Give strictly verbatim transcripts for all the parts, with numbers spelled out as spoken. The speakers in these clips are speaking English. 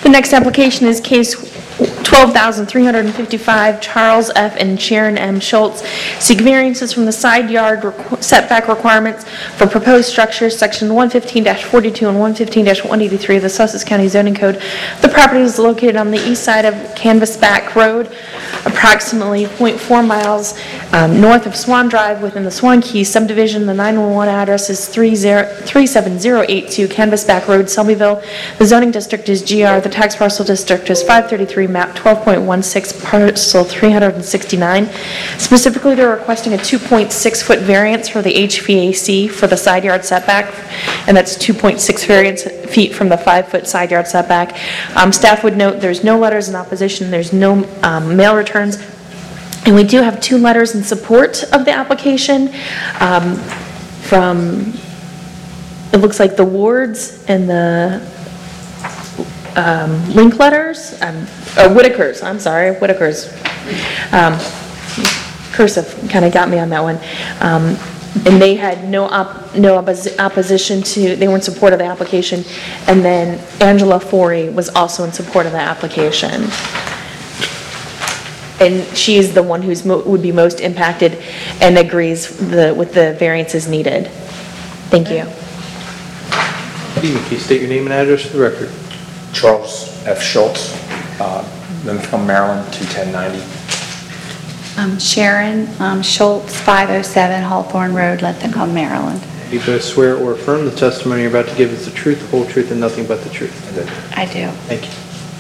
The next application is case twelve thousand three hundred fifty-five, Charles F. and Sharon M. Schultz, seek variances from the side yard requ- setback requirements for proposed structures, section one fifteen forty-two and one fifteen one eighty-three of the Sussex County Zoning Code. The property is located on the east side of Canvasback Road, approximately zero point four miles um, north of Swan Drive within the Swan Key subdivision. The nine one one address is three seven zero eight two Canvasback Road, Selbyville. The zoning district is G R. The tax parcel district is five thirty-three, map twelve point one six, parcel three hundred sixty-nine. Specifically, they're requesting a two point six foot variance for the H V A C for the side yard setback, and that's two point six variance feet from the five foot side yard setback. Um, staff would note there's no letters in opposition, there's no um, mail returns, and we do have two letters in support of the application um, from, it looks like the wards and the Um, link letters, um, or Whitaker's, I'm sorry, Whitaker's. Um, cursive kind of got me on that one. Um, and they had no op no oppos opposition to, they were in support of the application. And then Angela Forey was also in support of the application. And she is the one who's mo would be most impacted and agrees the, with the variances needed. Thank you. Good evening. Can you state your name and address for the record? Charles F. Schultz, uh, Lincoln, Maryland, two ten ninety. Um, Sharon um, Schultz, five oh seven Hawthorne Road, Lincoln, Maryland. Do you both swear or affirm the testimony you're about to give is the truth, the whole truth, and nothing but the truth? I do. Thank you.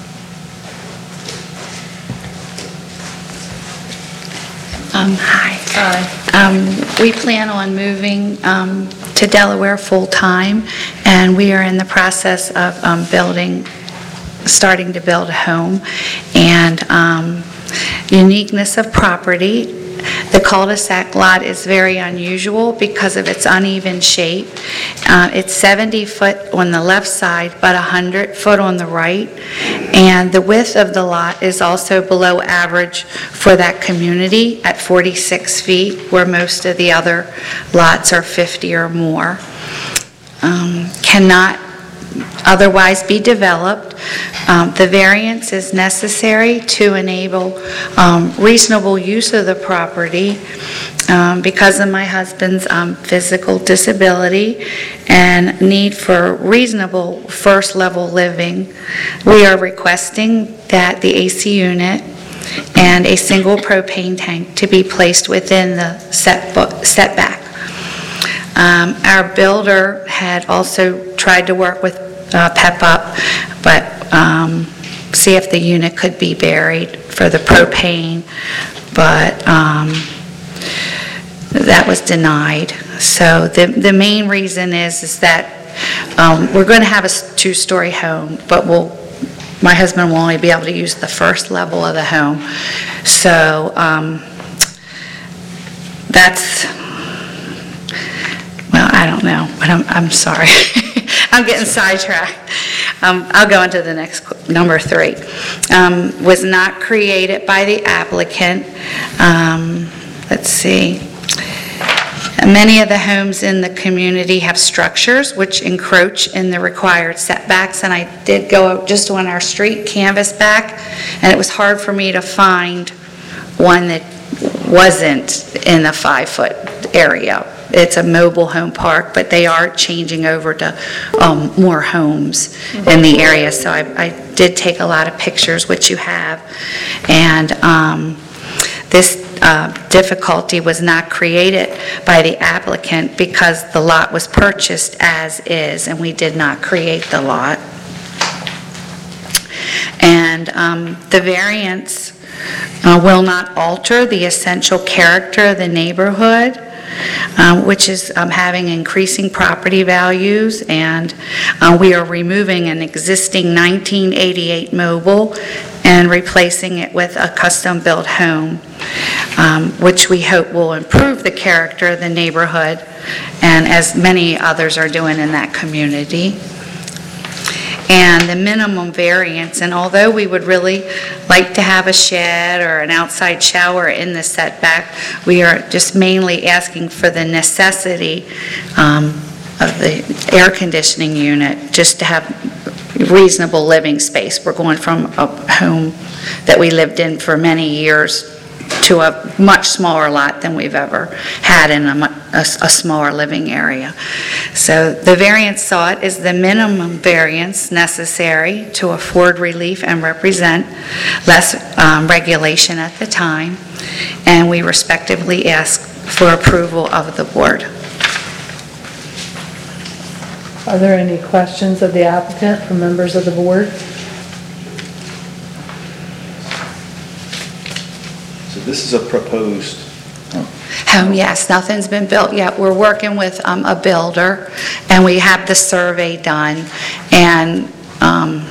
Um, hi. Um, we plan on moving um, to Delaware full-time, and we are in the process of um, building, starting to build a home. And um, uniqueness of property, the cul-de-sac lot is very unusual because of its uneven shape. Uh, it's seventy foot on the left side, but one hundred foot on the right. And the width of the lot is also below average for that community at forty-six feet, where most of the other lots are fifty or more. Um, cannot otherwise be developed. Um, the variance is necessary to enable um, reasonable use of the property um, because of my husband's um, physical disability and need for reasonable first level living. We are requesting that the A C unit and a single propane tank to be placed within the set setback. Um, our builder had also tried to work with uh, Pep Up, but um, see if the unit could be buried for the propane, but um, that was denied. So the, the main reason is, is that um, we're going to have a two-story home, but we'll, my husband will only be able to use the first level of the home. So um, that's, well, I don't know, but I'm, I'm sorry. I'm getting sidetracked. Um, I'll go into the next, number three. Um, was not created by the applicant. Um, let's see. Many of the homes in the community have structures which encroach in the required setbacks, and I did go just on our street Canvasback, and it was hard for me to find one that wasn't in the five-foot area. It's a mobile home park, but they are changing over to um, more homes in the area. So I, I did take a lot of pictures, which you have. And um, this uh, difficulty was not created by the applicant because the lot was purchased as is, and we did not create the lot. And um, the variance uh, will not alter the essential character of the neighborhood, Um, which is um, having increasing property values, and uh, we are removing an existing nineteen eighty-eight mobile and replacing it with a custom-built home, um, which we hope will improve the character of the neighborhood, and as many others are doing in that community. And the minimum variance, and although we would really like to have a shed or an outside shower in the setback, we are just mainly asking for the necessity um, of the air conditioning unit, just to have reasonable living space. We're going from a home that we lived in for many years to a much smaller lot than we've ever had in a, mu- a, a smaller living area. So the variance sought is the minimum variance necessary to afford relief and represent less um, regulation at the time, and we respectively ask for approval of the board. Are there any questions of the applicant from members of the board? So this is a proposed, Home, yes, nothing's been built yet. We're working with um, a builder, and we have the survey done, and um,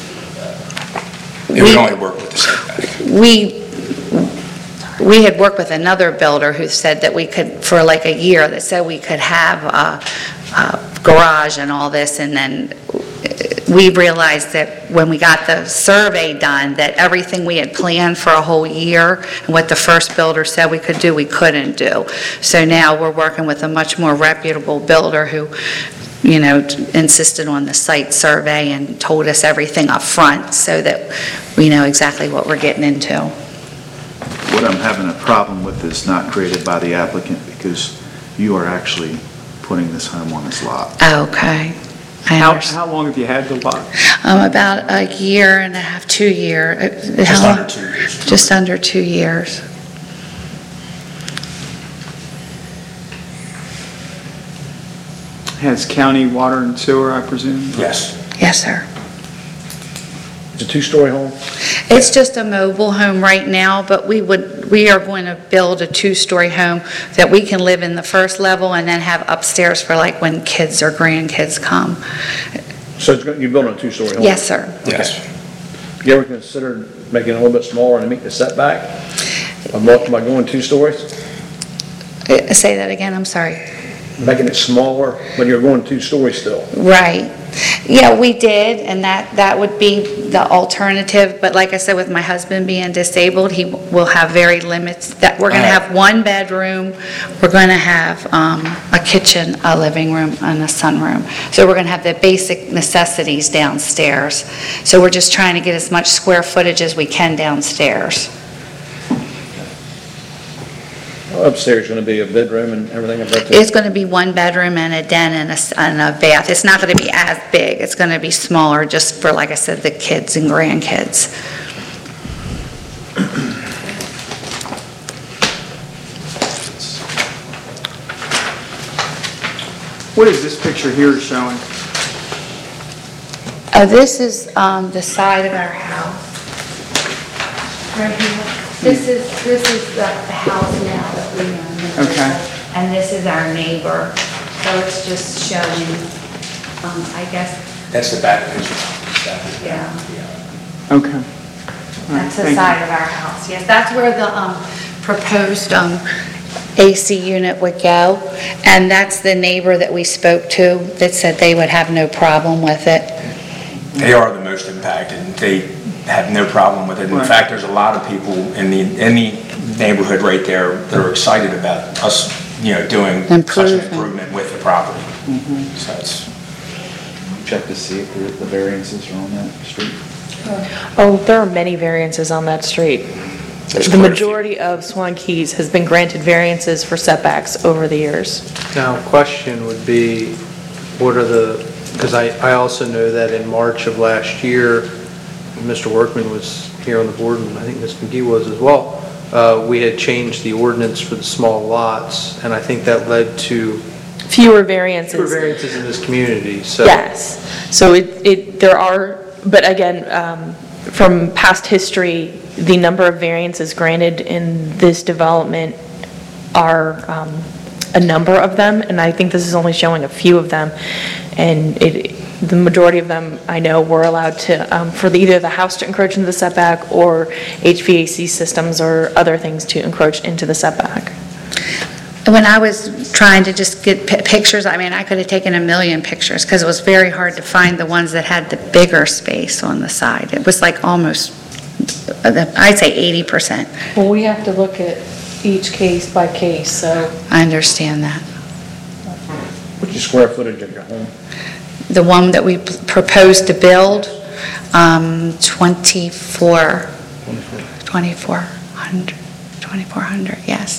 It would only work with the setback. we, we had worked with another builder who said that we could, for like a year, that said we could have a, a garage and all this, and then we realized that when we got the survey done, that everything we had planned for a whole year and what the first builder said we could do, we couldn't do. So now we're working with a much more reputable builder who, you know, insisted on the site survey and told us everything up front so that we know exactly what we're getting into. what I'm having a problem with is not created by the applicant because you are actually putting this home on this lot. Okay. I How, understand. how long have you had the lot? Um, about a year and a half, two year. uh, Just how- under two years. Just under two years. Has county water and sewer, I presume? Yes. Yes, sir. It's a two-story home? It's just a mobile home right now, but we would, we are going to build a two-story home that we can live in the first level and then have upstairs for like when kids or grandkids come. So it's go- you're building a two-story home? Yes, sir. Yes. You ever considered making it a little bit smaller and to meet the setback? By mo- by going two stories? Uh, Say that again, I'm sorry. Making it smaller, but you're going two stories still? Right. Yeah, we did, and that, that would be the alternative, but like I said, with my husband being disabled, he will have very limits, that, we're gonna have one bedroom, we're gonna have, um, a kitchen, a living room, and a sunroom. So we're gonna have the basic necessities downstairs. So we're just trying to get as much square footage as we can downstairs. Upstairs is going to be a bedroom and everything like that? It's gonna be one bedroom and a den and a, s- and a bath. It's not gonna be as big, it's gonna be smaller, just for, like I said, the kids and grandkids. What is this picture here showing? Uh, this is, um, the side of our house. Right here. This is, this is the the house now that we own. Okay. And this is our neighbor, so it's just showing, um, I guess, That's the back picture. That is- yeah. Okay. All right, That's the thank you. side of our house, yes. That's where the, um, proposed, um, A C unit would go. And that's the neighbor that we spoke to that said they would have no problem with it. They are the most impacted. They have no problem with it. In Right. fact, there's a lot of people in the, in the neighborhood right there that are excited about us, you know, doing such an Improvement. improvement with the property. So it's, Check to see if the the variances are on that street. Oh, there are many variances on that street. There's The quite a few. majority of Swan Keys has been granted variances for setbacks over the years. Now, question would be, what are the, because I, I also know that in March of last year, Mister Workman was here on the board, and I think Miz McGee was as well, uh, we had changed the ordinance for the small lots, and I think that led to Fewer variances. fewer variances in this community, so. Yes. So it, it, there are, but again, um, from past history, the number of variances granted in this development are um, a number of them, and I think this is only showing a few of them. And it, the majority of them, I know, were allowed to, um, for the- either the house to encroach into the setback or H V A C systems or other things to encroach into the setback. When I was trying to just get pi- pictures, I mean, I could have taken a million pictures because it was very hard to find the ones that had the bigger space on the side. It was like almost, I'd say eighty percent. Well, we have to look at each case by case, so I understand that. What's your square footage of your home? The one that we p- proposed to build, um, twenty-four, twenty-four hundred, twenty-four hundred, yes.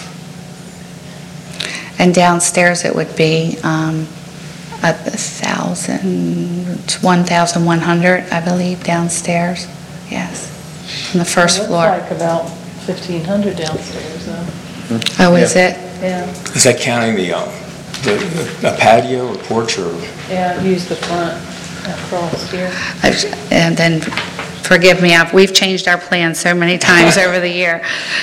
And downstairs it would be um, a thousand, one thousand one hundred, I believe, downstairs, yes, on the first Looks floor. like about fifteen hundred downstairs, though. Oh, is it? Yeah, Is that counting the, um, the the patio or porch or? yeah, use the front across here. I- And then, forgive me, I've- we've changed our plans so many times over the year.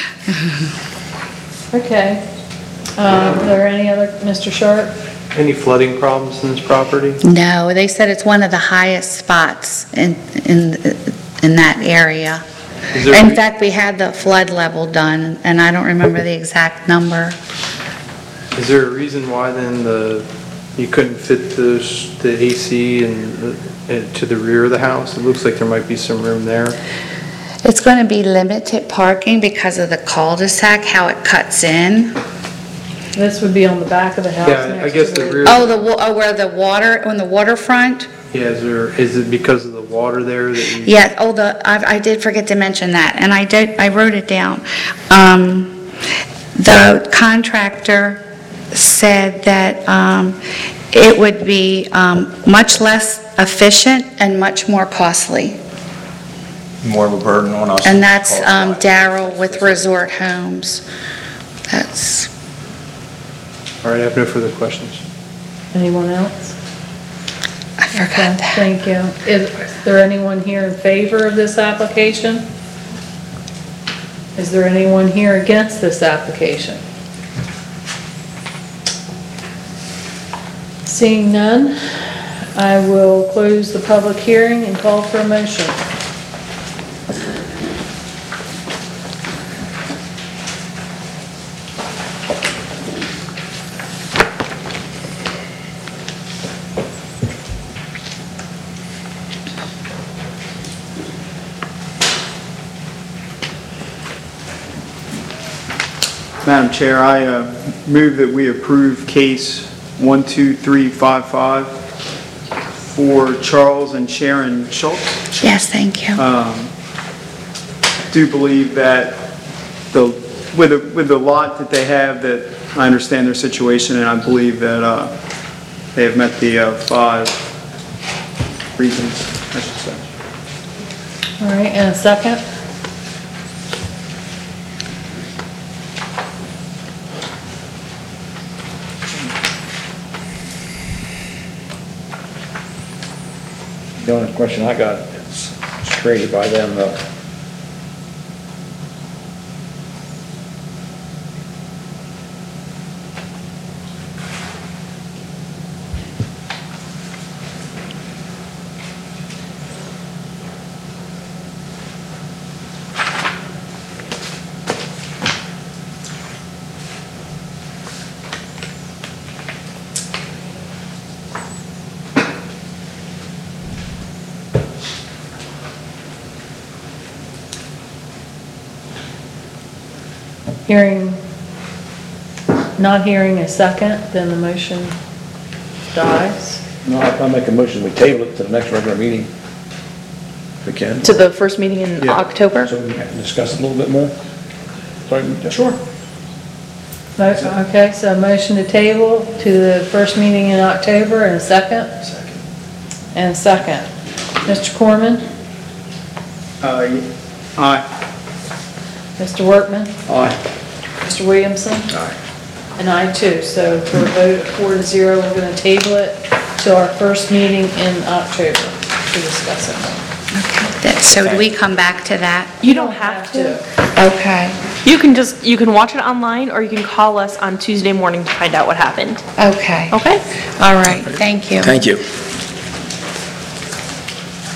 Okay. Um, Are there any other, Mister Sharp? Any flooding problems in this property? No, they said it's one of the highest spots in, in, in that area. Is there- In fact, we had the flood level done, and I don't remember the exact number. Is there a reason why then the, you couldn't fit those, the A C and, the- and to the rear of the house? It looks like there might be some room there. It's going to be limited parking because of the cul-de-sac, how it cuts in. This would be on the back of the house. Yeah, I next guess to the rear. Oh, the, wa- oh, where the water, on the waterfront? Yeah, is there, is it because of the water there that you? Yeah, oh, the, I, I did forget to mention that, and I did, I wrote it down. Um, the contractor said that, um, it would be, um, much less efficient and much more costly. More of a burden on us. And that's, um, Darrell with Resort Homes. That's, All right, I have no further questions. Anyone else? I forgot Okay, that. thank you. Is there anyone here in favor of this application? Is there anyone here against this application? Seeing none, I will close the public hearing and call for a motion. Madam Chair, I uh, move that we approve case one two three five five for Charles and Sharon Schultz. Yes, thank you. Do believe that the, with the, with the lot that they have, that I understand their situation, and I believe that uh, they have met the uh, five reasons, I should say. All right, and a second? The only question I got is, it's created by them, uh, Hearing, not hearing a second, then the motion dies. no, I make a motion, we table it to the next regular meeting, if we can. To the first meeting in Yeah. October? So we can discuss it a little bit more. Sorry, sure. Mo- Okay, so motion to table to the first meeting in October, and a second? Second. And a second. Mister Corman? Uh, y- Aye. Mister Workman? Aye. Mister Williamson? Aye. And I too, so for a vote of four to zero, we're going to table it to our first meeting in October to discuss it. Okay, that- So do we come back to that? You don't have to. Okay, You can just, you can watch it online, or you can call us on Tuesday morning to find out what happened. okay. Okay? All right, thank you. Thank you.